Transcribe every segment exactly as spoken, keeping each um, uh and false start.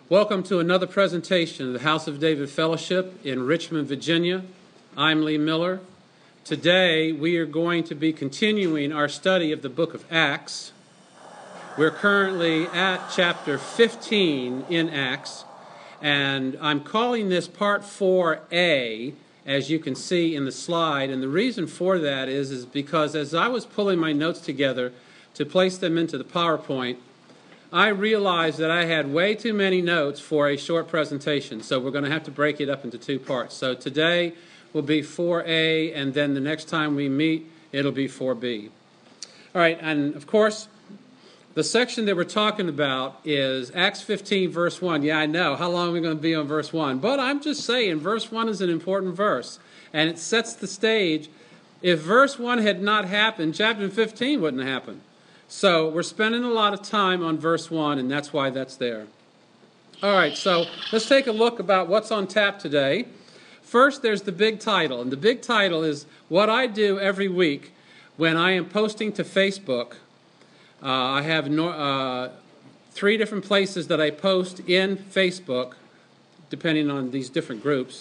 Welcome to another presentation of the House of David Fellowship in Richmond, Virginia. I'm Lee Miller. Today we are going to be continuing our study of the book of Acts. We're currently at chapter fifteen in Acts, and I'm calling this part four A, as you can see in the slide. And the reason for that is, is because as I was pulling my notes together to place them into the PowerPoint, I realized that I had way too many notes for a short presentation, so we're going to have to break it up into two parts. So today will be four A, and then the next time we meet, it'll be four B. All right, and of course, the section that we're talking about is Acts fifteen, verse one. Yeah, I know. How long are we going to be on verse one? But I'm just saying, verse one is an important verse, and it sets the stage. If verse one had not happened, chapter fifteen wouldn't have happened. So we're spending a lot of time on verse one, and that's why that's there. All right, so let's take a look about what's on tap today. First, there's the big title, and the big title is what I do every week when I am posting to Facebook. Uh, I have no, uh, three different places that I post in Facebook, depending on these different groups,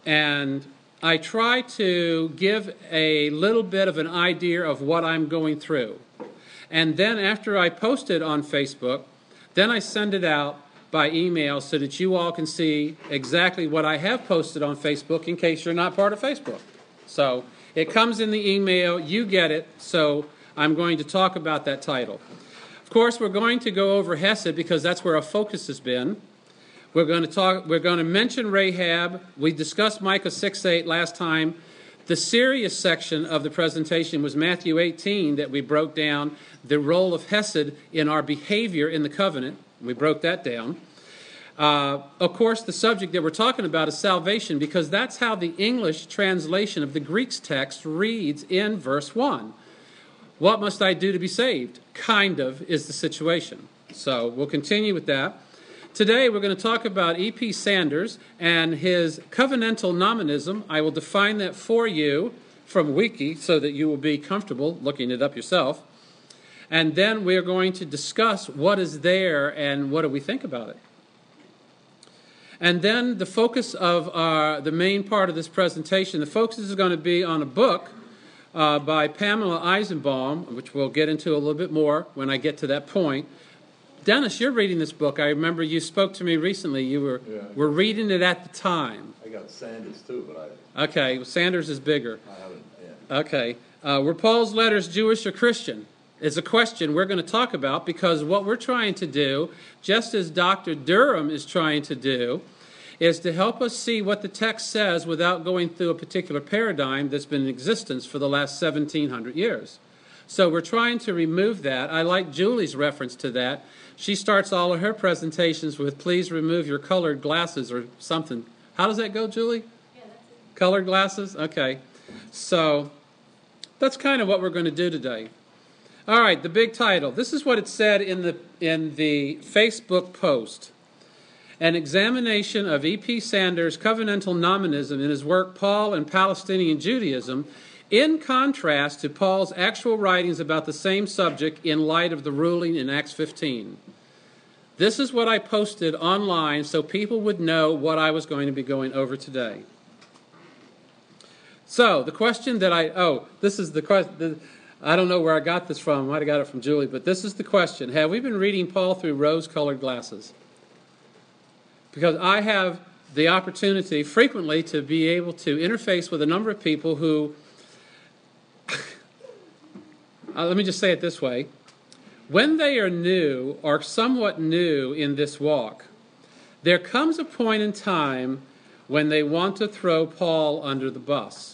and I try to give a little bit of an idea of what I'm going through. And then after I post it on Facebook, then I send it out by email so that you all can see exactly what I have posted on Facebook in case you're not part of Facebook. So it comes in the email, you get it, so I'm going to talk about that title. Of course, we're going to go over Hesed because that's where our focus has been. We're going to talk, we're going to mention Rahab. We discussed Micah six eight last time. The serious section of the presentation was Matthew eighteen, that we broke down the role of Hesed in our behavior in the covenant. We broke that down. Uh, of course, the subject that we're talking about is salvation, because that's how the English translation of the Greek's text reads in verse one. What must I do to be saved? Kind of is the situation. So we'll continue with that. Today we're going to talk about E P Sanders and his covenantal nominalism. I will define that for you from Wiki so that you will be comfortable looking it up yourself. And then we're going to discuss what is there and what do we think about it. And then the focus of our, the main part of this presentation, the focus is going to be on a book uh, by Pamela Eisenbaum, which we'll get into a little bit more when I get to that point. Dennis, you're reading this book. I remember you spoke to me recently. You were yeah. were reading it at the time. I got Sanders too, but I... Okay, well, Sanders is bigger. I haven't, yeah. Okay. Uh, were Paul's letters Jewish or Christian? It's a question we're going to talk about, because what we're trying to do, just as Doctor Durham is trying to do, is to help us see what the text says without going through a particular paradigm that's been in existence for the last seventeen hundred years. So we're trying to remove that. I like Julie's reference to that. She starts all of her presentations with, please remove your colored glasses or something. How does that go, Julie? Yeah, that's it. Colored glasses? Okay. So that's kind of what we're going to do today. All right, the big title. This is what it said in the, in the Facebook post. An examination of E P Sanders' covenantal nominalism in his work Paul and Palestinian Judaism, in contrast to Paul's actual writings about the same subject in light of the ruling in Acts fifteen. This is what I posted online so people would know what I was going to be going over today. So the question that I, oh, this is the question, I don't know where I got this from. I might have got it from Julie, but this is the question. Have we been reading Paul through rose-colored glasses? Because I have the opportunity frequently to be able to interface with a number of people who, uh, let me just say it this way. When they are new or somewhat new in this walk, there comes a point in time when they want to throw Paul under the bus.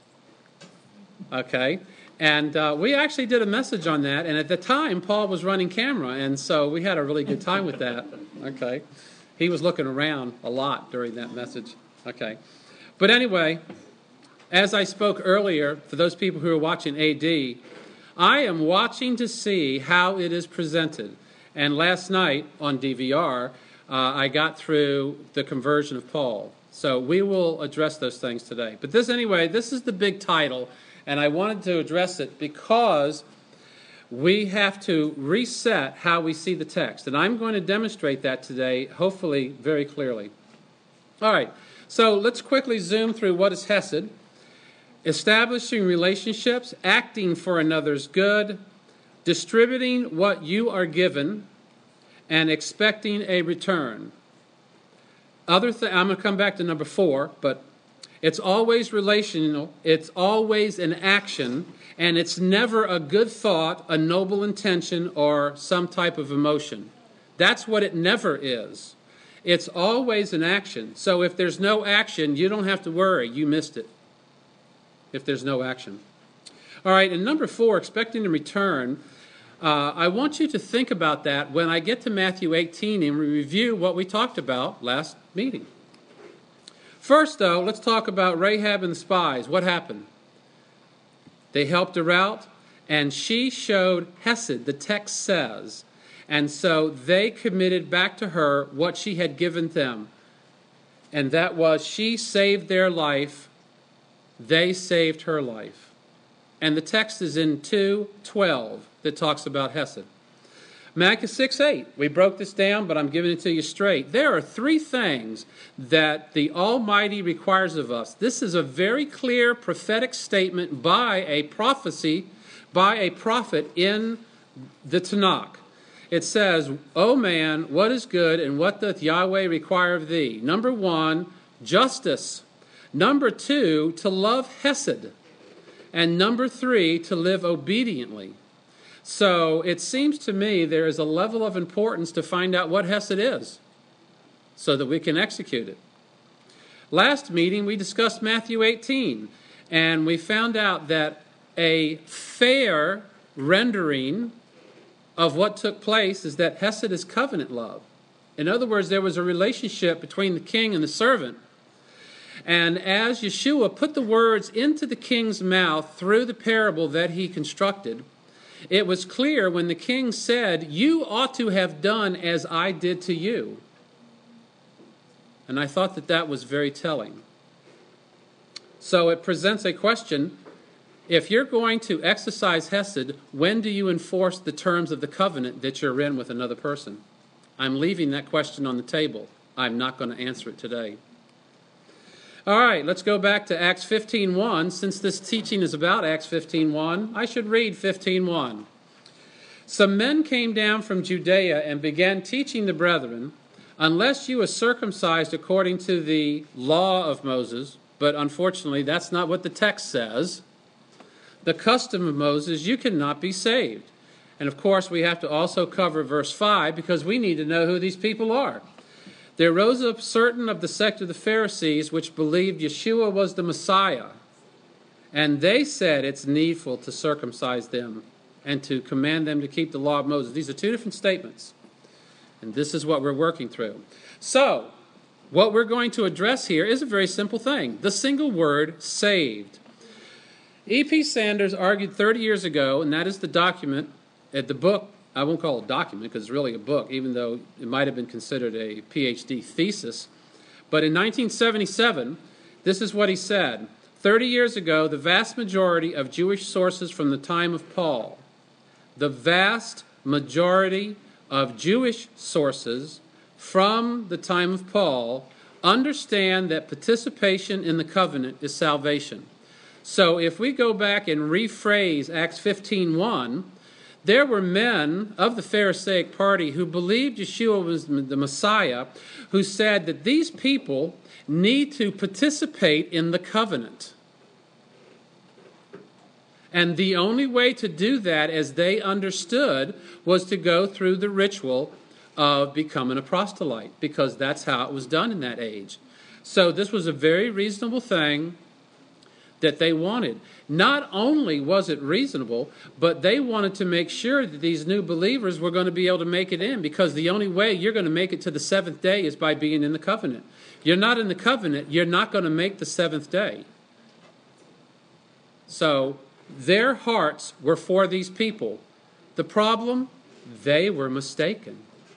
Okay? And uh, we actually did a message on that, and at the time, Paul was running camera, and so we had a really good time with that. Okay? He was looking around a lot during that message. Okay. But anyway, as I spoke earlier, for those people who are watching A D, I am watching to see how it is presented. And last night on D V R, uh, I got through the conversion of Paul. So we will address those things today. But this, anyway, this is the big title, and I wanted to address it because we have to reset how we see the text. And I'm going to demonstrate that today, hopefully very clearly. All right, so let's quickly zoom through what is Hesed. Establishing relationships, acting for another's good, distributing what you are given, and expecting a return. Other th- I'm going to come back to number four, but it's always relational, it's always an action, and it's never a good thought, a noble intention, or some type of emotion. That's what it never is. It's always an action. So if there's no action, you don't have to worry, you missed it. If there's no action. All right, and number four, expecting a return. Uh, I want you to think about that when I get to Matthew eighteen and we review what we talked about last meeting. First, though, let's talk about Rahab and the spies. What happened? They helped her out, and she showed Hesed, the text says. And so they committed back to her what she had given them. And that was she saved their life, they saved her life. And the text is in two twelve that talks about Hesed. Micah six eight, we broke this down, but I'm giving it to you straight. There are three things that the Almighty requires of us. This is a very clear prophetic statement by a prophecy, by a prophet in the Tanakh. It says, O man, what is good and what doth Yahweh require of thee? Number one, justice. Number two, to love Hesed. And number three, to live obediently. So it seems to me there is a level of importance to find out what Hesed is so that we can execute it. Last meeting we discussed Matthew eighteen, and we found out that a fair rendering of what took place is that Hesed is covenant love. In other words, there was a relationship between the king and the servant. And as Yeshua put the words into the king's mouth through the parable that he constructed, it was clear when the king said, you ought to have done as I did to you. And I thought that that was very telling. So it presents a question. If you're going to exercise Hesed, when do you enforce the terms of the covenant that you're in with another person? I'm leaving that question on the table. I'm not going to answer it today. All right, let's go back to Acts fifteen one. Since this teaching is about Acts fifteen one, I should read fifteen one. Some men came down from Judea and began teaching the brethren, unless you are circumcised according to the law of Moses, but unfortunately that's not what the text says, the custom of Moses, you cannot be saved. And of course we have to also cover verse five because we need to know who these people are. There rose up certain of the sect of the Pharisees which believed Yeshua was the Messiah. And they said it's needful to circumcise them and to command them to keep the law of Moses. These are two different statements. And this is what we're working through. So, what we're going to address here is a very simple thing. The single word, saved. E P Sanders argued thirty years ago, and that is the document, at the book, I won't call it a document because it's really a book, even though it might have been considered a P H D thesis. But in nineteen seventy-seven, this is what he said. thirty years ago, the vast majority of Jewish sources from the time of Paul, the vast majority of Jewish sources from the time of Paul understand that participation in the covenant is salvation. So if we go back and rephrase Acts fifteen one, there were men of the Pharisaic party who believed Yeshua was the Messiah, who said that these people need to participate in the covenant. And the only way to do that, as they understood, was to go through the ritual of becoming a proselyte, because that's how it was done in that age. So this was a very reasonable thing that they wanted. Not only was it reasonable, but they wanted to make sure that these new believers were going to be able to make it in, because the only way you're going to make it to the seventh day is by being in the covenant. You're not in the covenant, you're not going to make the seventh day. So their hearts were for these people. The problem, they were mistaken.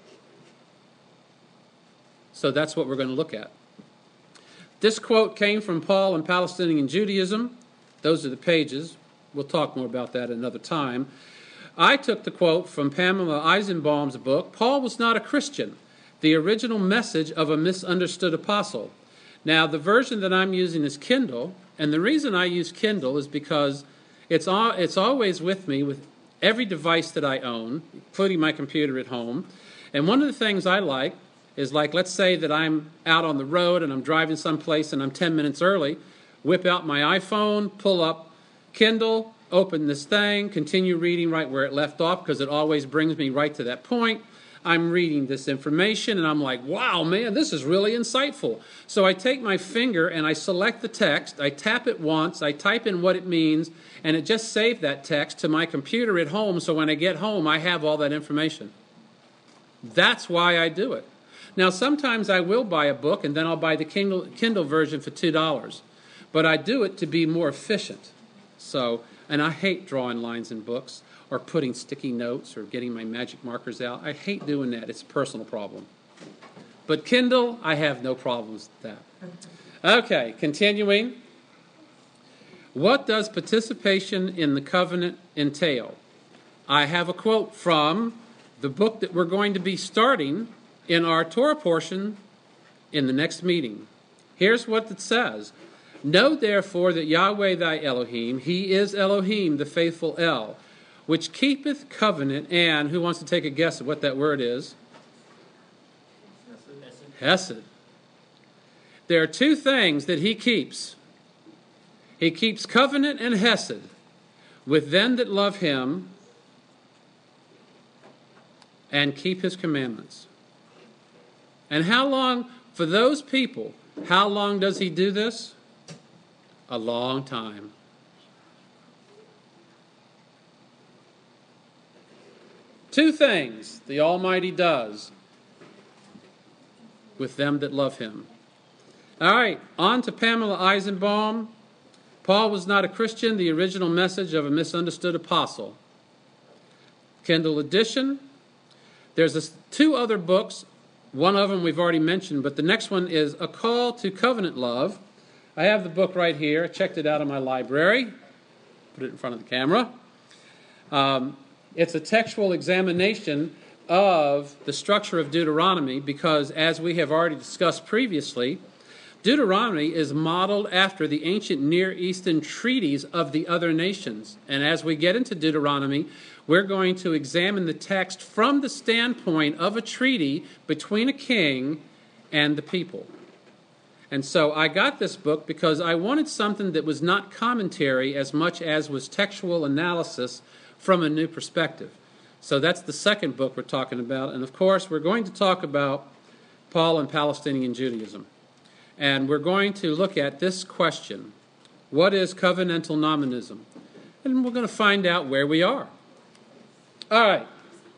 So that's what we're going to look at. This quote came from Paul in Palestinian Judaism. Those are the pages. We'll talk more about that another time. I took the quote from Pamela Eisenbaum's book, Paul Was Not a Christian, the original message of a misunderstood apostle. Now, the version that I'm using is Kindle, and the reason I use Kindle is because it's, all, it's always with me with every device that I own, including my computer at home. And one of the things I like is, like, let's say that I'm out on the road and I'm driving someplace and I'm ten minutes early, whip out my iPhone, pull up Kindle, open this thing, continue reading right where it left off because it always brings me right to that point. I'm reading this information and I'm like, wow, man, this is really insightful. So I take my finger and I select the text, I tap it once, I type in what it means, and it just saved that text to my computer at home, so when I get home I have all that information. That's why I do it. Now, sometimes I will buy a book and then I'll buy the Kindle, Kindle version for two dollars. But I do it to be more efficient. So, and I hate drawing lines in books or putting sticky notes or getting my magic markers out. I hate doing that. It's a personal problem. But Kindle, I have no problems with that. Okay, continuing. What does participation in the covenant entail? I have a quote from the book that we're going to be starting in our Torah portion in the next meeting. Here's what it says. Know therefore that Yahweh thy Elohim, he is Elohim, the faithful El, which keepeth covenant, and, who wants to take a guess at what that word is? Hesed. Hesed. There are two things that he keeps. He keeps covenant and Hesed with them that love him and keep his commandments. And how long, for those people, how long does he do this? A long time. Two things the Almighty does with them that love him. All right, on to Pamela Eisenbaum. Paul was not a Christian, the original message of a misunderstood apostle. Kindle edition. There's a, two other books. One of them we've already mentioned, but the next one is A Call to Covenant Love. I have the book right here. I checked it out of my library. Put it in front of the camera. Um, it's a textual examination of the structure of Deuteronomy because, as we have already discussed previously, Deuteronomy is modeled after the ancient Near Eastern treaties of the other nations. And as we get into Deuteronomy, we're going to examine the text from the standpoint of a treaty between a king and the people. And so I got this book because I wanted something that was not commentary as much as was textual analysis from a new perspective. So that's the second book we're talking about. And of course, we're going to talk about Paul and Palestinian Judaism. And we're going to look at this question. What is covenantal nominalism? And we're going to find out where we are. All right.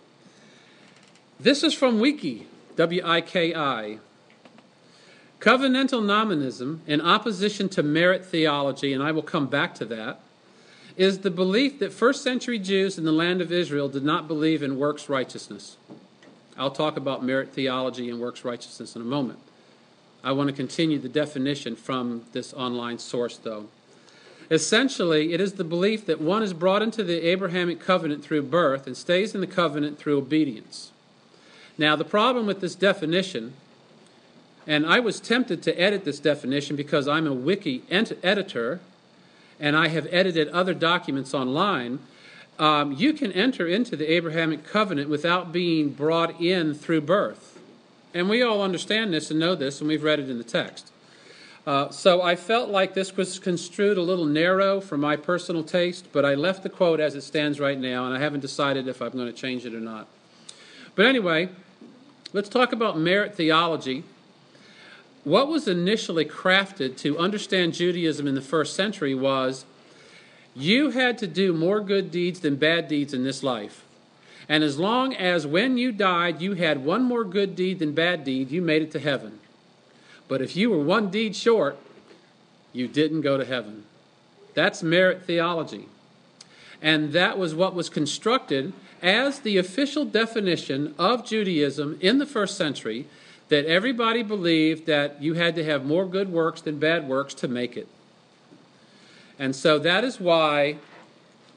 This is from Wiki, W I K I. Covenantal nominalism, in opposition to merit theology, and I will come back to that, is the belief that first century Jews in the land of Israel did not believe in works righteousness. I'll talk about merit theology and works righteousness in a moment. I want to continue the definition from this online source, though. Essentially, it is the belief that one is brought into the Abrahamic covenant through birth and stays in the covenant through obedience. Now, the problem with this definition, and I was tempted to edit this definition because I'm a wiki ent- editor, and I have edited other documents online. Um, you can enter into the Abrahamic covenant without being brought in through birth. And we all understand this and know this, and we've read it in the text. Uh, so I felt like this was construed a little narrow for my personal taste, but I left the quote as it stands right now, and I haven't decided if I'm going to change it or not. But anyway, let's talk about merit theology. What was initially crafted to understand Judaism in the first century was you had to do more good deeds than bad deeds in this life. And as long as when you died you had one more good deed than bad deed, you made it to heaven. But if you were one deed short, you didn't go to heaven. That's merit theology. And that was what was constructed as the official definition of Judaism in the first century, that everybody believed that you had to have more good works than bad works to make it. And so that is why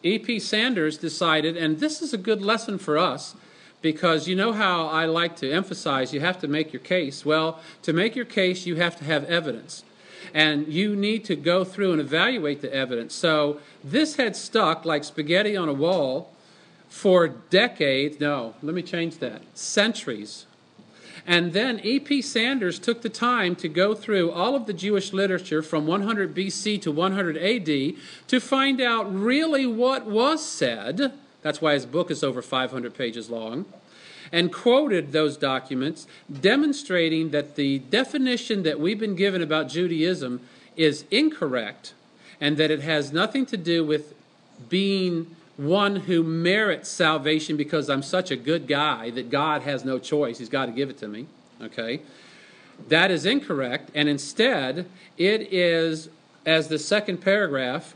E P Sanders decided, and this is a good lesson for us, because you know how I like to emphasize you have to make your case. Well, to make your case, you have to have evidence. And you need to go through and evaluate the evidence. So this had stuck like spaghetti on a wall for decades. No, let me change that. Centuries. And then E P Sanders took the time to go through all of the Jewish literature from one hundred B C to one hundred A D to find out really what was said. That's why his book is over five hundred pages long. And quoted those documents, demonstrating that the definition that we've been given about Judaism is incorrect, and that it has nothing to do with being one who merits salvation because I'm such a good guy that God has no choice. He's got to give it to me. Okay? That is incorrect, and instead, it is, as the second paragraph,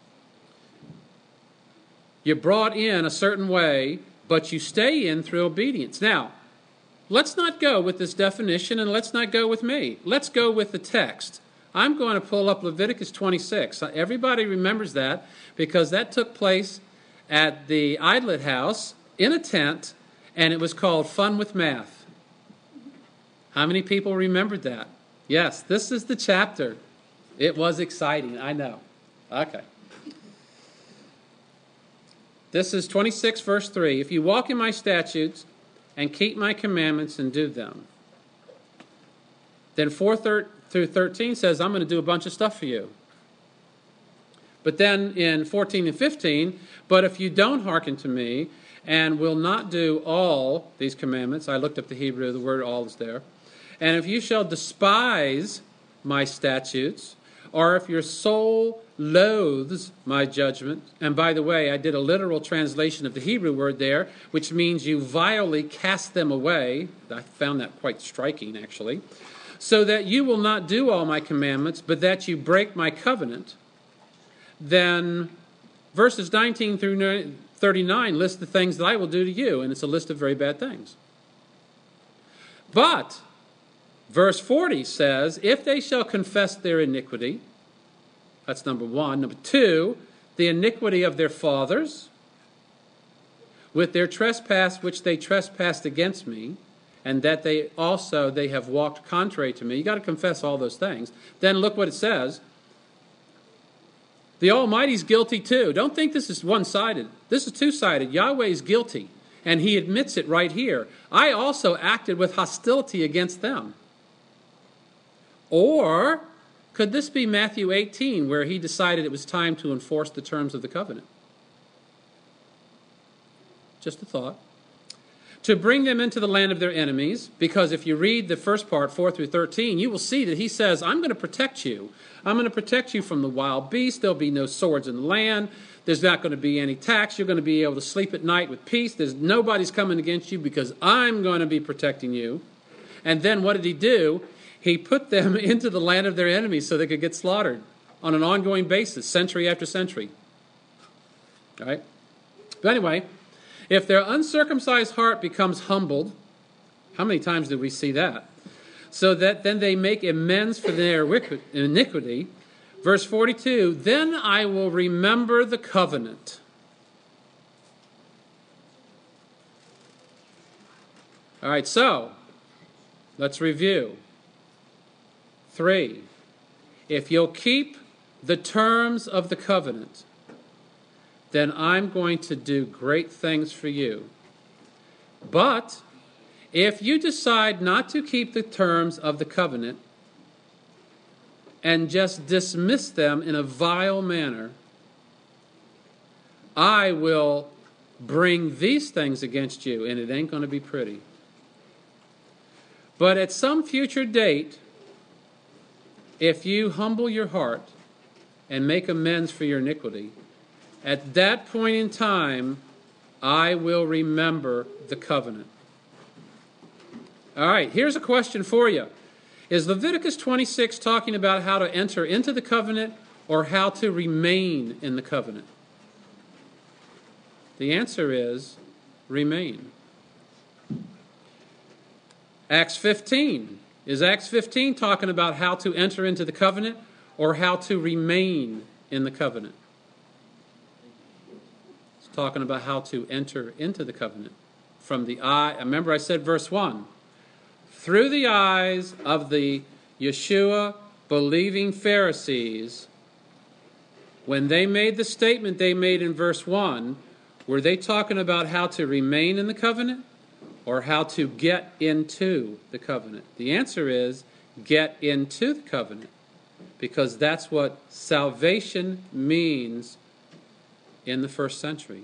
you're brought in a certain way, but you stay in through obedience. Now, let's not go with this definition, and let's not go with me. Let's go with the text. I'm going to pull up Leviticus twenty-six. Everybody remembers that because that took place at the Idlet House in a tent, and it was called Fun with Math. How many people remembered that? Yes, this is the chapter. It was exciting, I know. Okay. This is twenty-six, verse three. If you walk in my statutes and keep my commandments and do them. Then four through thirteen says, I'm going to do a bunch of stuff for you. But then in fourteen and fifteen, but if you don't hearken to me and will not do all these commandments, I looked up the Hebrew, the word all is there, and if you shall despise my statutes, or if your soul loathes my judgment, and by the way, I did a literal translation of the Hebrew word there, which means you vilely cast them away. I found that quite striking, actually. So that you will not do all my commandments, but that you break my covenant. Then verses nineteen through thirty-nine list the things that I will do to you, and it's a list of very bad things. But verse forty says, if they shall confess their iniquity, that's number one. Number two, the iniquity of their fathers, with their trespass which they trespassed against me, and that they also they have walked contrary to me. You've got to confess all those things. Then look what it says. The Almighty's guilty too. Don't think this is one-sided. This is two-sided. Yahweh's guilty, and he admits it right here. I also acted with hostility against them. Or could this be Matthew eighteen, where he decided it was time to enforce the terms of the covenant? Just a thought. To bring them into the land of their enemies, because if you read the first part, four through thirteen, you will see that he says, I'm going to protect you. I'm going to protect you from the wild beasts. There'll be no swords in the land. There's not going to be any tax. You're going to be able to sleep at night with peace. There's nobody's coming against you because I'm going to be protecting you. And then what did he do? He put them into the land of their enemies so they could get slaughtered on an ongoing basis, century after century. All right? But anyway, if their uncircumcised heart becomes humbled, how many times did we see that? So that then they make amends for their iniquity. Verse forty-two, then I will remember the covenant. All right, so let's review. Three, if you'll keep the terms of the covenant, then I'm going to do great things for you. But if you decide not to keep the terms of the covenant and just dismiss them in a vile manner, I will bring these things against you, and it ain't going to be pretty. But at some future date, if you humble your heart and make amends for your iniquity, at that point in time, I will remember the covenant. All right, here's a question for you. Is Leviticus twenty-six talking about how to enter into the covenant or how to remain in the covenant? The answer is remain. Acts fifteen. Is Acts fifteen talking about how to enter into the covenant or how to remain in the covenant? talking about how to enter into the covenant. From the eye, remember I said verse one, through the eyes of the Yeshua believing Pharisees, when they made the statement they made in verse one, were they talking about how to remain in the covenant or how to get into the covenant? The answer is get into the covenant, because that's what salvation means in the first century.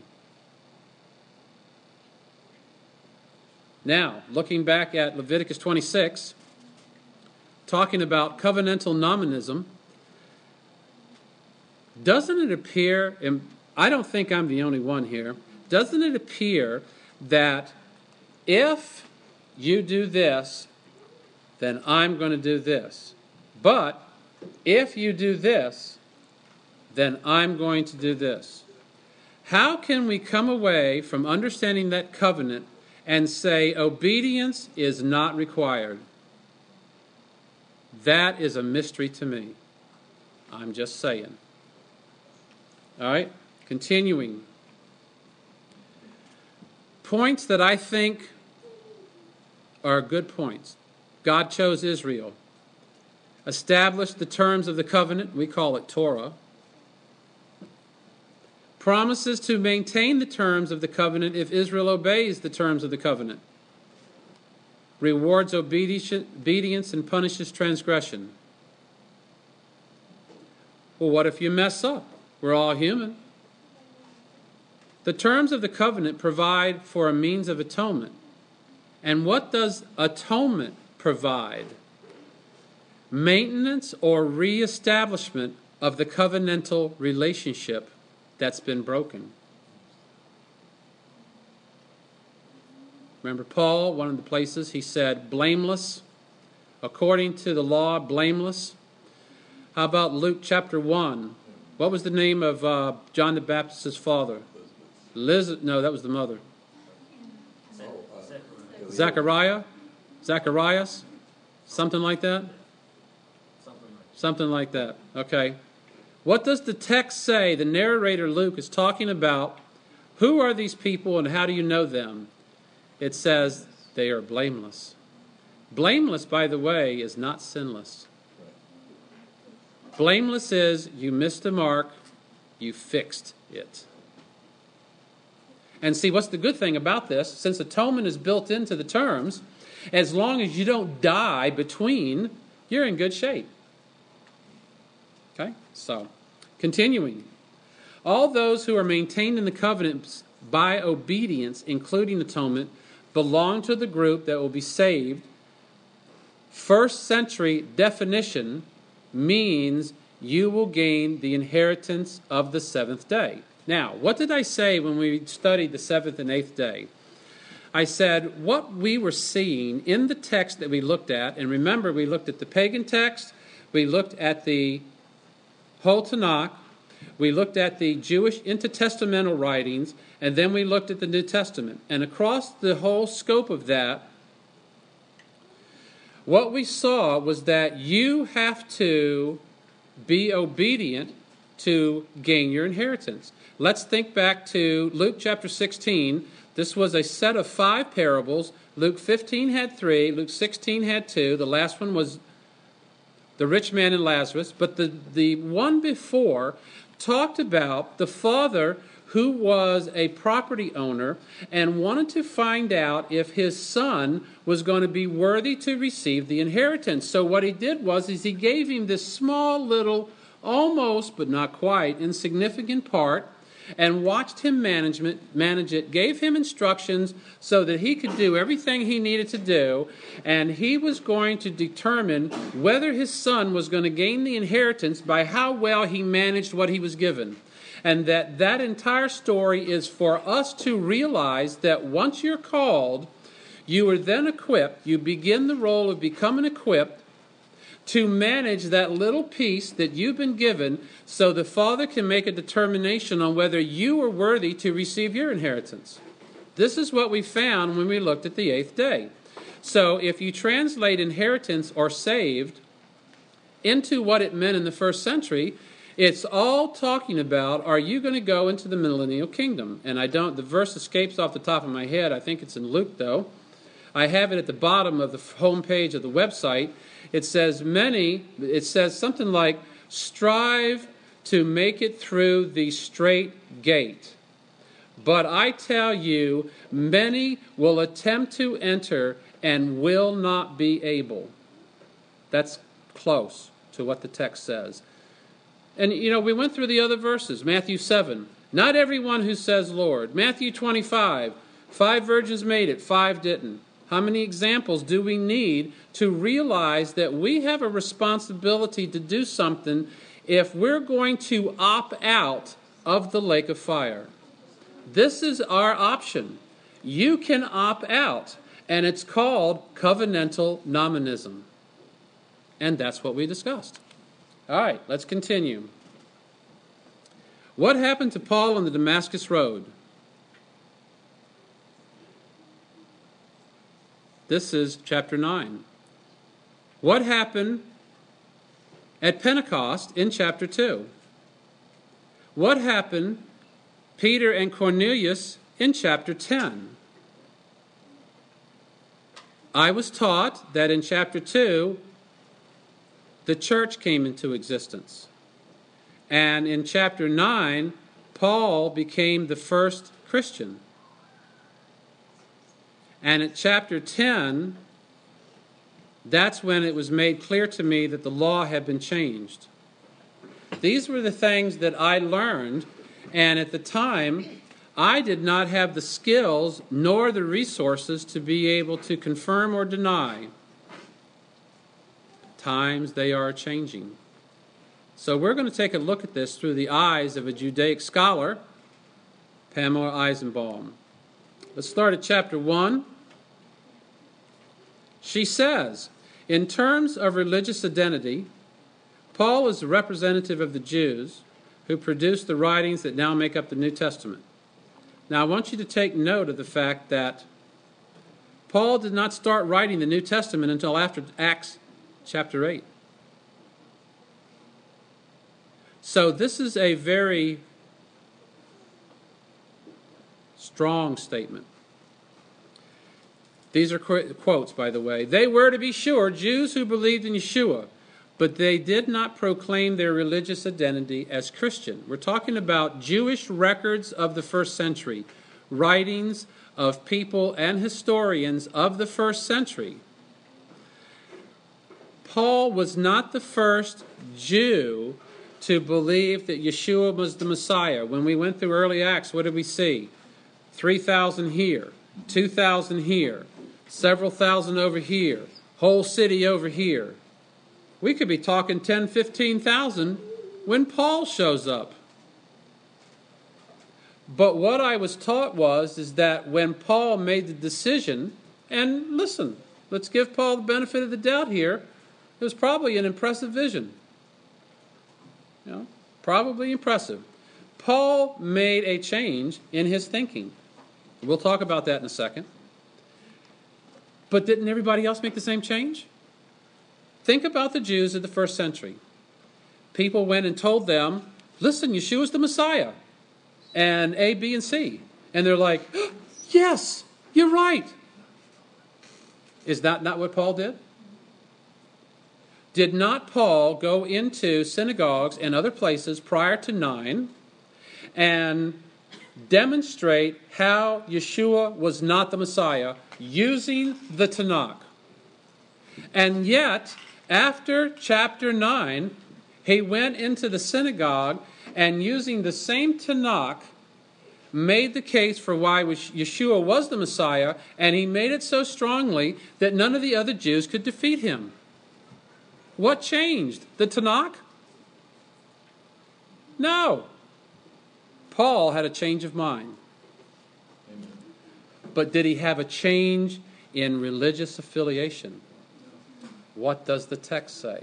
Now, looking back at Leviticus twenty-six, talking about covenantal nominalism, doesn't it appear, and I don't think I'm the only one here, doesn't it appear that if you do this, then I'm going to do this. But if you do this, then I'm going to do this. How can we come away from understanding that covenant and say obedience is not required? That is a mystery to me. I'm just saying. All right, continuing. Points that I think are good points. God chose Israel, established the terms of the covenant, we call it Torah, promises to maintain the terms of the covenant if Israel obeys the terms of the covenant, rewards obedience and punishes transgression. Well, what if you mess up? We're all human. The terms of the covenant provide for a means of atonement. And what does atonement provide? Maintenance or reestablishment of the covenantal relationship that's been broken. Remember Paul, one of the places, he said, blameless, according to the law, blameless. How about Luke chapter one? What was the name of uh, John the Baptist's father? Liz, no, that was the mother. Zechariah? Zacharias? Something like that? Something like that. Okay. What does the text say? The narrator Luke is talking about who are these people and how do you know them? It says they are blameless. Blameless, by the way, is not sinless. Blameless is you missed the mark, you fixed it. And see, what's the good thing about this? Since atonement is built into the terms, as long as you don't die between, you're in good shape. Okay? So, continuing. All those who are maintained in the covenants by obedience, including atonement, belong to the group that will be saved. First century definition means you will gain the inheritance of the seventh day. Now, what did I say when we studied the seventh and eighth day? I said what we were seeing in the text that we looked at, and remember we looked at the pagan text, we looked at the whole Tanakh, we looked at the Jewish intertestamental writings, and then we looked at the New Testament. And across the whole scope of that, what we saw was that you have to be obedient to gain your inheritance. Let's think back to Luke chapter sixteen. This was a set of five parables. Luke fifteen had three. Luke sixteen had two. The last one was the rich man and Lazarus. But the, the one before talked about the father who was a property owner and wanted to find out if his son was going to be worthy to receive the inheritance. So what he did was is he gave him this small little, almost but not quite, insignificant part, and watched him management, manage it, gave him instructions so that he could do everything he needed to do, and he was going to determine whether his son was going to gain the inheritance by how well he managed what he was given. And that that entire story is for us to realize that once you're called, you are then equipped, you begin the role of becoming equipped to manage that little piece that you've been given so the Father can make a determination on whether you are worthy to receive your inheritance. This is what we found when we looked at the eighth day. So if you translate inheritance or saved into what it meant in the first century, It's all talking about, are you going to go into the millennial kingdom? And I don't, the verse escapes off the top of my head. I think it's in Luke, though. I have it at the bottom of the home page of the website. It says many, it says something like, strive to make it through the straight gate. But I tell you, many will attempt to enter and will not be able. That's close to what the text says. And, you know, we went through the other verses. Matthew seven, not everyone who says Lord. Matthew twenty-five, five virgins made it, five didn't. How many examples do we need to realize that we have a responsibility to do something if we're going to opt out of the lake of fire? This is our option. You can opt out, and it's called covenantal nominalism. And that's what we discussed. All right, let's continue. What happened to Paul on the Damascus Road? This is chapter nine. What happened at Pentecost in chapter two? What happened Peter and Cornelius in chapter ten? I was taught that in chapter two, the church came into existence. And in chapter nine, Paul became the first Christian. And at chapter ten, that's when it was made clear to me that the law had been changed. These were the things that I learned, and at the time, I did not have the skills nor the resources to be able to confirm or deny. Times they are changing. So we're going to take a look at this through the eyes of a Judaic scholar, Pamela Eisenbaum. Let's start at chapter one. She says, in terms of religious identity, Paul is the representative of the Jews who produced the writings that now make up the New Testament. Now I want you to take note of the fact that Paul did not start writing the New Testament until after Acts chapter eight. So this is a very strong statement. These are qu- quotes, by the way. They were, to be sure, Jews who believed in Yeshua, but they did not proclaim their religious identity as Christian. We're talking about Jewish records of the first century, writings of people and historians of the first century. Paul was not the first Jew to believe that Yeshua was the Messiah. When we went through early Acts, what did we see? three thousand here, two thousand here, several thousand over here, whole city over here. We could be talking ten, fifteen thousand when Paul shows up. But what I was taught was is that when Paul made the decision, and listen, let's give Paul the benefit of the doubt here, it was probably an impressive vision. You know, probably impressive. Paul made a change in his thinking. We'll talk about that in a second. But didn't everybody else make the same change? Think about the Jews of the first century. People went and told them, listen, Yeshua's the Messiah. And A, B, and C. And they're like, oh, yes, you're right. Is that not what Paul did? Did not Paul go into synagogues and other places prior to nine and demonstrate how Yeshua was not the Messiah using the Tanakh? And yet, after chapter nine, he went into the synagogue and using the same Tanakh made the case for why Yeshua was the Messiah, and he made it so strongly that none of the other Jews could defeat him. What changed? The Tanakh? No. Paul had a change of mind. Amen. But did he have a change in religious affiliation? What does the text say?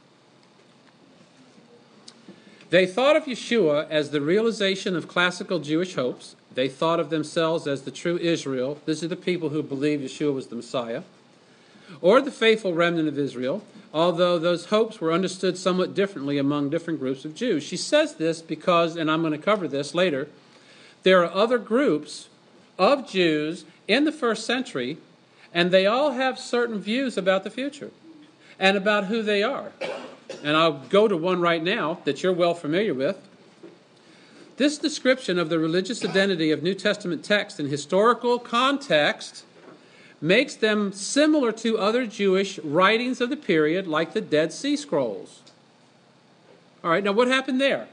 They thought of Yeshua as the realization of classical Jewish hopes. They thought of themselves as the true Israel. These are the people who believed Yeshua was the Messiah. or the faithful remnant of Israel, although those hopes were understood somewhat differently among different groups of Jews. She says this because, and I'm going to cover this later, there are other groups of Jews in the first century, and they all have certain views about the future and about who they are. And I'll go to one right now that you're well familiar with. This description of the religious identity of New Testament texts in historical context makes them similar to other Jewish writings of the period, like the Dead Sea Scrolls. All right, now what happened there?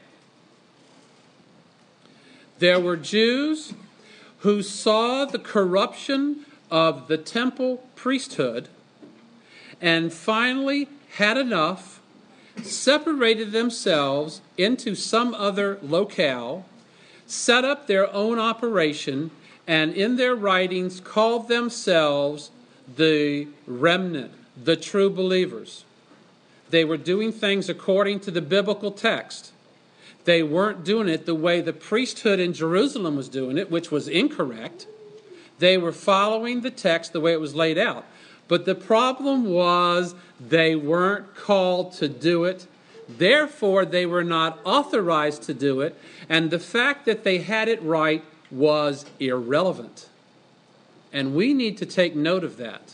There were Jews who saw the corruption of the temple priesthood and finally had enough, separated themselves into some other locale, set up their own operation, and in their writings called themselves the remnant, the true believers. They were doing things according to the biblical text. They weren't doing it the way the priesthood in Jerusalem was doing it, which was incorrect. They were following the text the way it was laid out. But the problem was they weren't called to do it. Therefore, they were not authorized to do it. And the fact that they had it right was irrelevant. And we need to take note of that.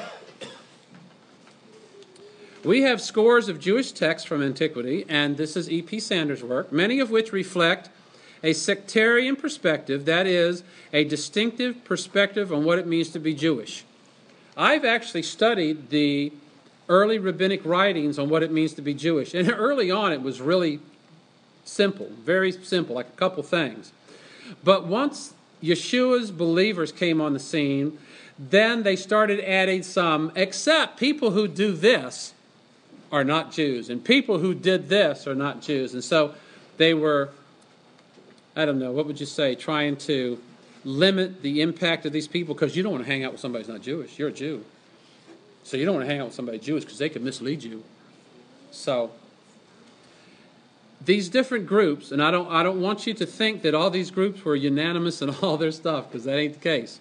We have scores of Jewish texts from antiquity, and this is E P Sanders' work, many of which reflect a sectarian perspective, that is, a distinctive perspective on what it means to be Jewish. I've actually studied the early rabbinic writings on what it means to be Jewish, and early on it was really simple, very simple, like a couple things. But once Yeshua's believers came on the scene, then they started adding some, except people who do this are not Jews, and people who did this are not Jews. And so they were, I don't know, what would you say, trying to limit the impact of these people, because you don't want to hang out with somebody who's not Jewish. You're a Jew. So you don't want to hang out with somebody Jewish because they could mislead you. So these different groups, and I don't I don't want you to think that all these groups were unanimous in all their stuff, because that ain't the case.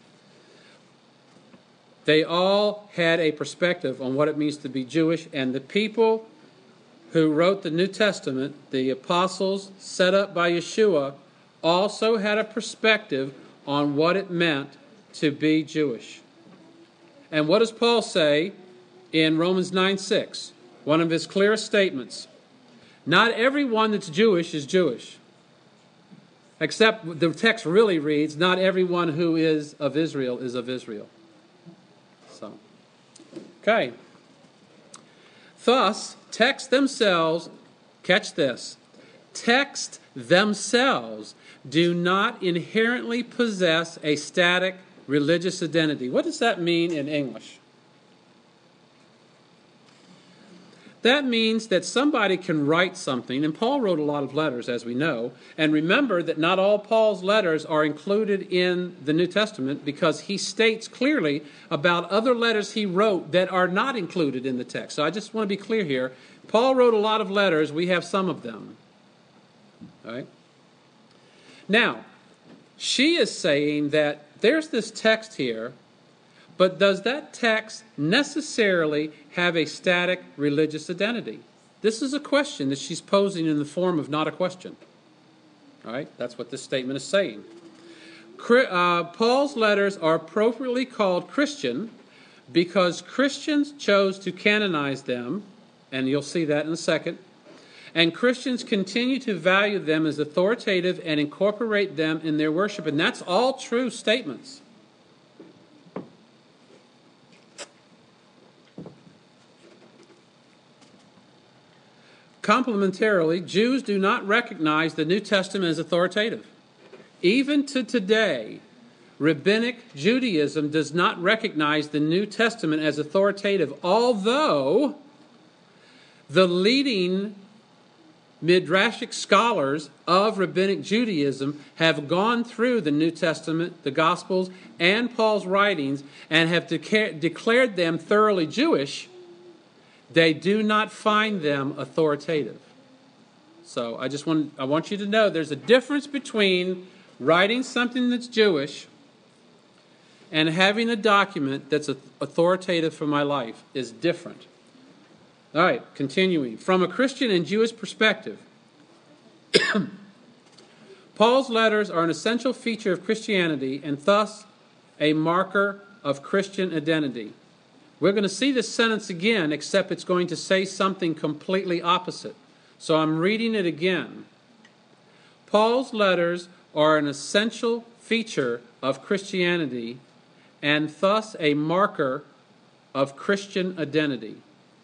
They all had a perspective on what it means to be Jewish, and the people who wrote the New Testament, the apostles set up by Yeshua, also had a perspective on what it meant to be Jewish. And what does Paul say in Romans nine six? One of his clearest statements. Not everyone that's Jewish is Jewish. Except the text really reads, not everyone who is of Israel is of Israel. So, okay. Thus, texts themselves, catch this, texts themselves do not inherently possess a static religious identity. What does that mean in English? That means that somebody can write something, and Paul wrote a lot of letters, as we know, and remember that not all Paul's letters are included in the New Testament, because he states clearly about other letters he wrote that are not included in the text. So I just want to be clear here. Paul wrote a lot of letters. We have some of them. All right? Now, she is saying that there's this text here, but does that text necessarily have a static religious identity? This is a question that she's posing in the form of not a question. All right, that's what this statement is saying. Uh, Paul's letters are appropriately called Christian because Christians chose to canonize them, and you'll see that in a second, and Christians continue to value them as authoritative and incorporate them in their worship, and that's all true statements. Complementarily, Jews do not recognize the New Testament as authoritative. Even to today, Rabbinic Judaism does not recognize the New Testament as authoritative, although the leading Midrashic scholars of Rabbinic Judaism have gone through the New Testament, the Gospels, and Paul's writings, and have deca- declared them thoroughly Jewish. They do not find them authoritative. So I just want I want you to know there's a difference between writing something that's Jewish and having a document that's authoritative for my life is different. All right, continuing. From a Christian and Jewish perspective, Paul's letters are an essential feature of Christianity and thus a marker of Christian identity. We're going to see this sentence again, except it's going to say something completely opposite. So I'm reading it again. Paul's letters are an essential feature of Christianity and thus a marker of Christian identity.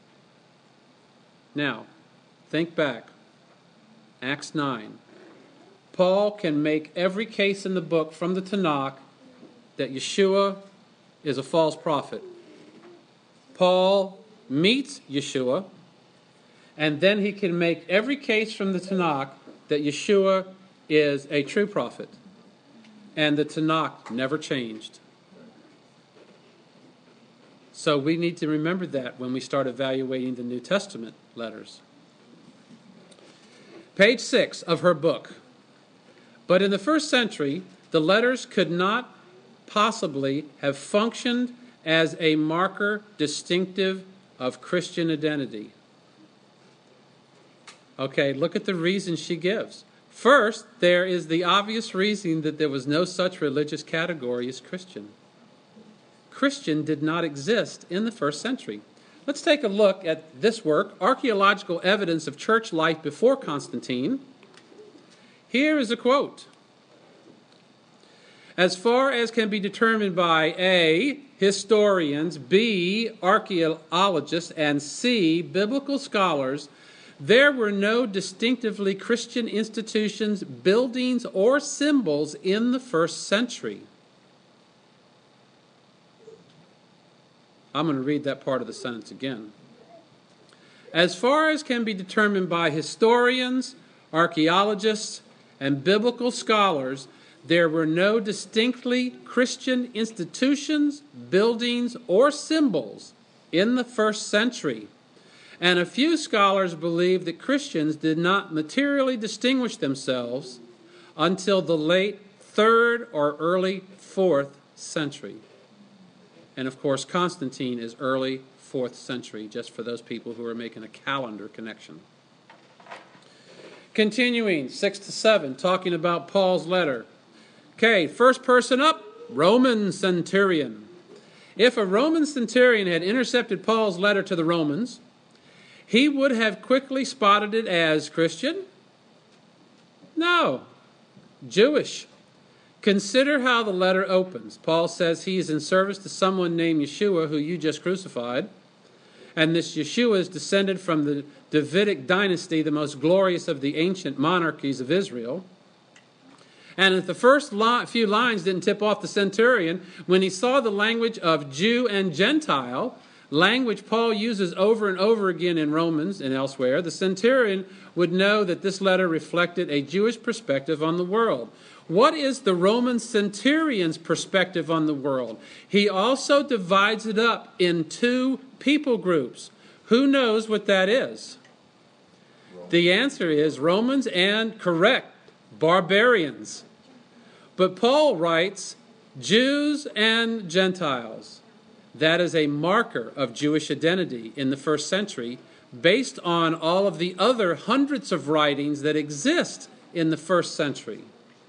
Now, think back. Acts nine. Paul can make every case in the book from the Tanakh that Yeshua is a false prophet. Paul meets Yeshua, and then he can make every case from the Tanakh that Yeshua is a true prophet. And the Tanakh never changed. So we need to remember that when we start evaluating the New Testament letters. Page six of her book. But in the first century, the letters could not possibly have functioned as a marker distinctive of Christian identity. Okay, look at the reason she gives. First, there is the obvious reason that there was no such religious category as Christian. Christian did not exist in the first century. Let's take a look at this work, Archaeological Evidence of Church Life Before Constantine. Here is a quote. As far as can be determined by A, historians, B, archaeologists, and C, biblical scholars, there were no distinctively Christian institutions, buildings, or symbols in the first century. I'm going to read that part of the sentence again. As far as can be determined by historians, archaeologists, and biblical scholars, there were no distinctly Christian institutions, buildings, or symbols in the first century. And a few scholars believe that Christians did not materially distinguish themselves until the late third or early fourth century. And of course, Constantine is early fourth century, just for those people who are making a calendar connection. Continuing, six to seven, talking about Paul's letter. Okay, first person up, Roman centurion. If a Roman centurion had intercepted Paul's letter to the Romans, he would have quickly spotted it as Christian? No, Jewish. Consider how the letter opens. Paul says he is in service to someone named Yeshua, who you just crucified. And this Yeshua is descended from the Davidic dynasty, the most glorious of the ancient monarchies of Israel. And if the first li- few lines didn't tip off the centurion, when he saw the language of Jew and Gentile, language Paul uses over and over again in Romans and elsewhere, the centurion would know that this letter reflected a Jewish perspective on the world. What is the Roman centurion's perspective on the world? He also divides it up in two people groups. Who knows what that is? Romans. The answer is Romans and, correct, barbarians. But Paul writes, Jews and Gentiles. That is a marker of Jewish identity in the first century, based on all of the other hundreds of writings that exist in the first century.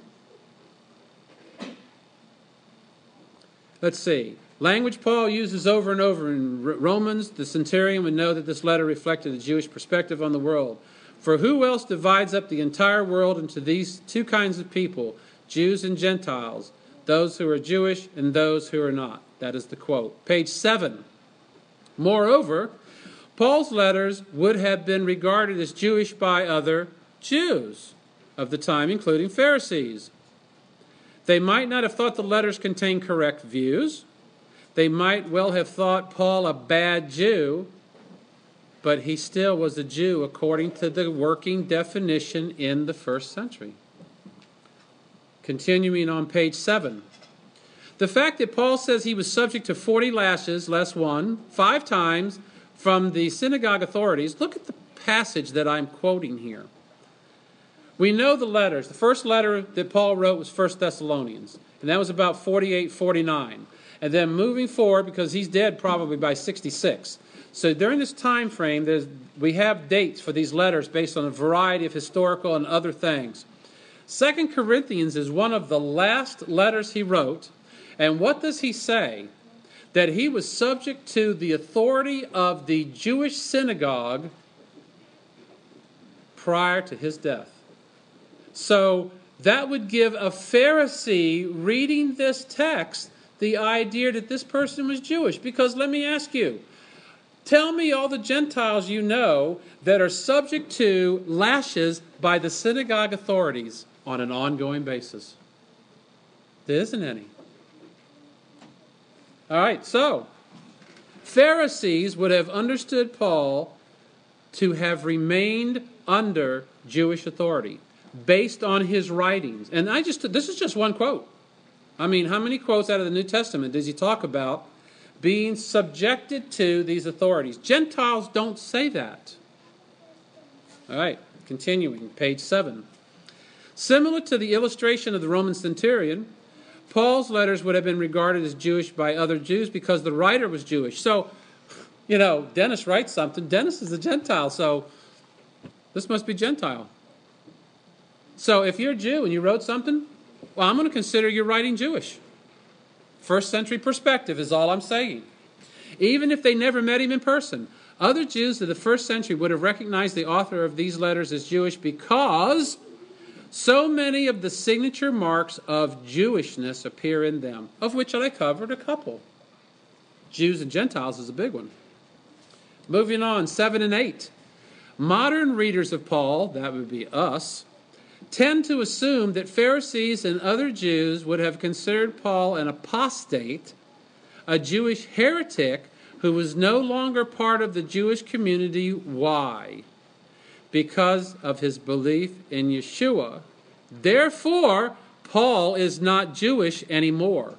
Let's see. Language Paul uses over and over in Romans, the centurion would know that this letter reflected a Jewish perspective on the world. For who else divides up the entire world into these two kinds of people, Jews and Gentiles, those who are Jewish and those who are not? That is the quote. Page seven. Moreover, Paul's letters would have been regarded as Jewish by other Jews of the time, including Pharisees. They might not have thought the letters contained correct views. They might well have thought Paul a bad Jew, but he still was a Jew according to the working definition in the first century. Continuing on page seven. The fact that Paul says he was subject to forty lashes, less one, five times from the synagogue authorities. Look at the passage that I'm quoting here. We know the letters. The first letter that Paul wrote was First Thessalonians, and that was about forty-eight, forty-nine. And then moving forward, because he's dead probably by sixty-six. So during this time frame, there's, we have dates for these letters based on a variety of historical and other things. Second Corinthians is one of the last letters he wrote. And what does he say? That he was subject to the authority of the Jewish synagogue prior to his death. So that would give a Pharisee reading this text the idea that this person was Jewish. Because let me ask you, tell me all the Gentiles you know that are subject to lashes by the synagogue authorities on an ongoing basis. There isn't any. All right, so Pharisees would have understood Paul to have remained under Jewish authority based on his writings. And I just this is just one quote. I mean, how many quotes out of the New Testament does he talk about being subjected to these authorities? Gentiles don't say that. All right, continuing, page seven. Similar to the illustration of the Roman centurion, Paul's letters would have been regarded as Jewish by other Jews because the writer was Jewish. So, you know, Dennis writes something. Dennis is a Gentile, so this must be Gentile. So if you're a Jew and you wrote something, well, I'm going to consider your writing Jewish. First century perspective is all I'm saying. Even if they never met him in person, other Jews of the first century would have recognized the author of these letters as Jewish because so many of the signature marks of Jewishness appear in them, of which I covered a couple. Jews and Gentiles is a big one. Moving on, seven and eight. Modern readers of Paul, that would be us, tend to assume that Pharisees and other Jews would have considered Paul an apostate, a Jewish heretic who was no longer part of the Jewish community. Why? Because of his belief in Yeshua. Therefore, Paul is not Jewish anymore.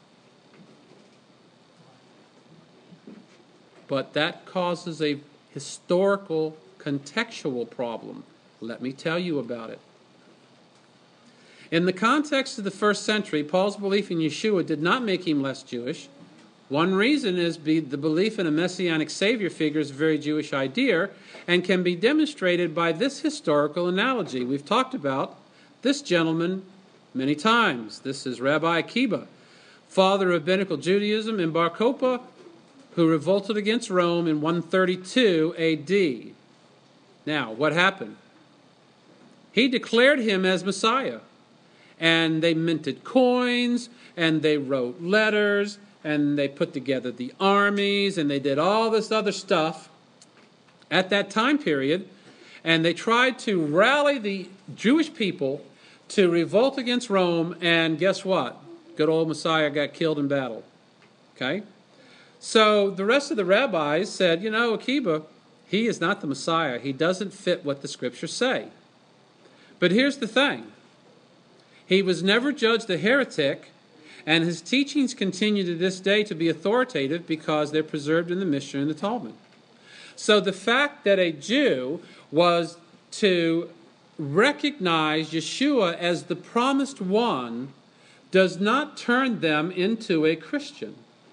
But that causes a historical, contextual problem. Let me tell you about it. In the context of the first century, Paul's belief in Yeshua did not make him less Jewish. One reason is be the belief in a messianic Savior figure is a very Jewish idea and can be demonstrated by this historical analogy. We've talked about this gentleman many times. This is Rabbi Akiba, father of Rabbinical Judaism in Bar Kokhba, who revolted against Rome in one thirty-two A D. Now, what happened? He declared him as Messiah. And they minted coins, and they wrote letters, and they put together the armies, and they did all this other stuff at that time period. And they tried to rally the Jewish people to revolt against Rome, and guess what? Good old Messiah got killed in battle. Okay? So the rest of the rabbis said, you know, Akiba, he is not the Messiah. He doesn't fit what the Scriptures say. But here's the thing. He was never judged a heretic, and his teachings continue to this day to be authoritative because they're preserved in the Mishnah and the Talmud. So the fact that a Jew was to recognize Yeshua as the promised one does not turn them into a Christian.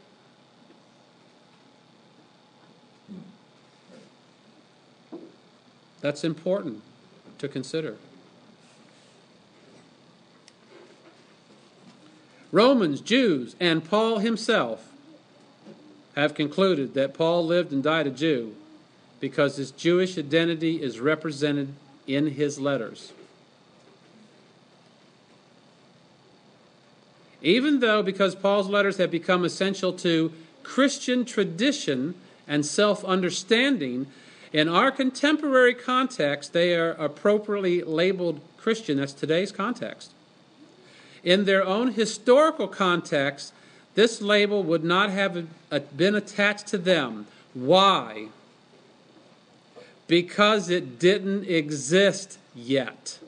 That's important to consider. Romans, Jews, and Paul himself have concluded that Paul lived and died a Jew because his Jewish identity is represented in his letters. Even though, because Paul's letters have become essential to Christian tradition and self-understanding, in our contemporary context, they are appropriately labeled Christian. That's today's context. In their own historical context, this label would not have been attached to them. Why? Because it didn't exist yet.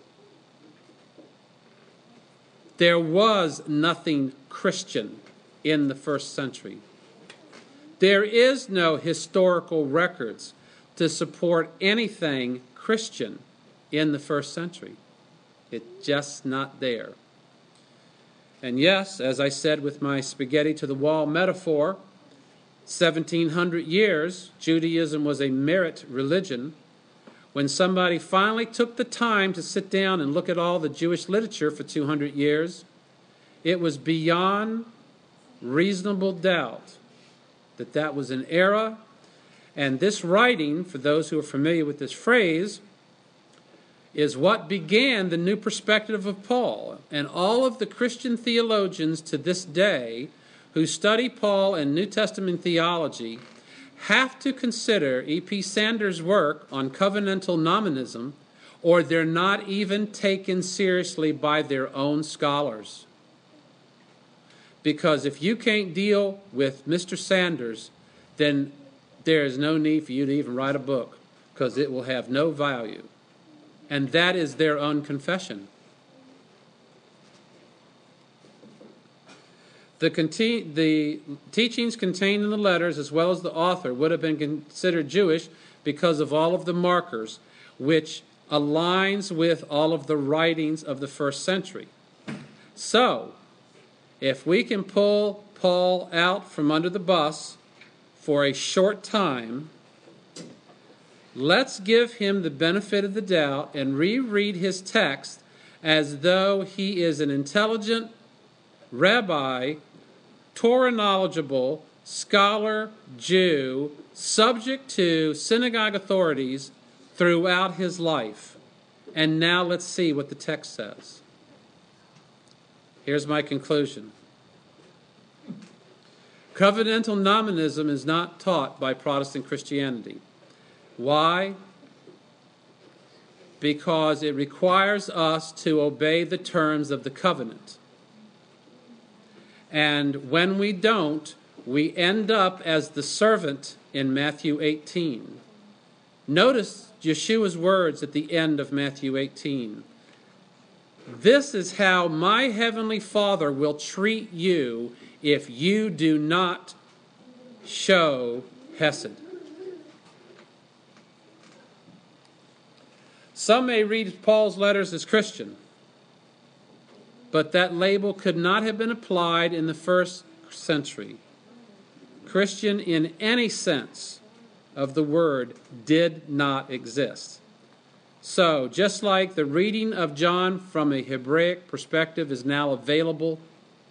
There was nothing Christian in the first century. There is no historical records to support anything Christian in the first century. It's just not there. And yes, as I said with my spaghetti to the wall metaphor, seventeen hundred years, Judaism was a merit religion. When somebody finally took the time to sit down and look at all the Jewish literature for two hundred years, it was beyond reasonable doubt that that was an era. And this writing, for those who are familiar with this phrase, is what began the new perspective of Paul. And all of the Christian theologians to this day who study Paul and New Testament theology have to consider E P Sanders' work on covenantal nominalism, or they're not even taken seriously by their own scholars. Because if you can't deal with Mister Sanders, then there is no need for you to even write a book, because it will have no value. And that is their own confession. The, conti- the teachings contained in the letters, as well as the author, would have been considered Jewish because of all of the markers, which aligns with all of the writings of the first century. So, if we can pull Paul out from under the bus for a short time, let's give him the benefit of the doubt and reread his text as though he is an intelligent rabbi, Torah knowledgeable, scholar, Jew, subject to synagogue authorities throughout his life. And now let's see what the text says. Here's my conclusion. Covenantal nominalism is not taught by Protestant Christianity. Why? Because it requires us to obey the terms of the covenant. And when we don't, we end up as the servant in Matthew eighteen. Notice Yeshua's words at the end of Matthew eighteen. This is how my heavenly Father will treat you if you do not show Hesed. Some may read Paul's letters as Christian, but that label could not have been applied in the first century. Christian in any sense of the word did not exist. So, just like the reading of John from a Hebraic perspective is now available,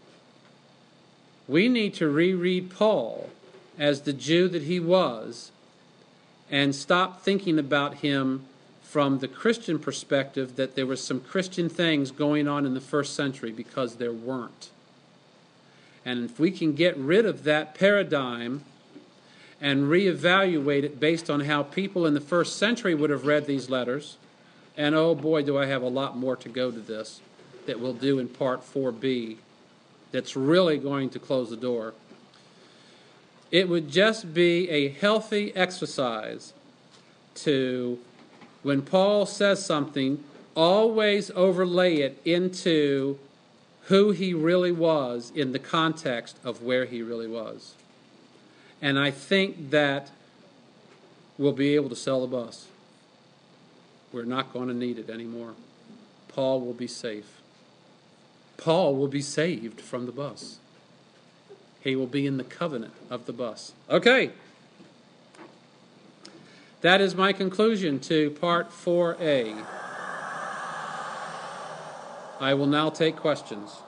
we need to reread Paul as the Jew that he was and stop thinking about him from the Christian perspective that there were some Christian things going on in the first century, because there weren't. And if we can get rid of that paradigm and reevaluate it based on how people in the first century would have read these letters, and oh boy, do I have a lot more to go to this that we'll do in part four B that's really going to close the door. It would just be a healthy exercise to, when Paul says something, always overlay it into who he really was in the context of where he really was. And I think that we'll be able to sell the bus. We're not going to need it anymore. Paul will be safe. Paul will be saved from the bus. He will be in the covenant of the bus. Okay. That is my conclusion to part four A. I will now take questions.